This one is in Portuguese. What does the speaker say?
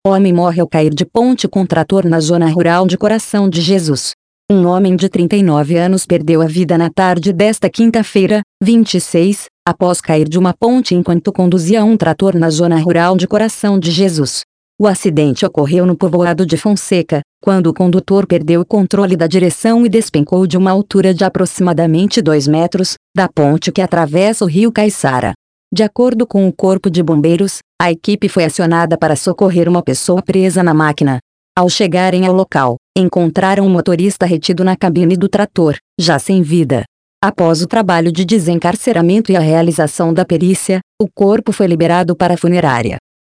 Homem morre ao cair de ponte com trator na zona rural de Coração de Jesus. Um homem de 39 anos perdeu a vida na tarde desta quinta-feira, 26, após cair de uma ponte enquanto conduzia um trator na zona rural de Coração de Jesus. O acidente ocorreu no povoado de Fonseca, quando o condutor perdeu o controle da direção e despencou de uma altura de aproximadamente 2 metros, da ponte que atravessa o rio Caiçara. De acordo com o Corpo de Bombeiros, a equipe foi acionada para socorrer uma pessoa presa na máquina. Ao chegarem ao local, encontraram o motorista retido na cabine do trator, já sem vida. Após o trabalho de desencarceramento e a realização da perícia, o corpo foi liberado para a funerária.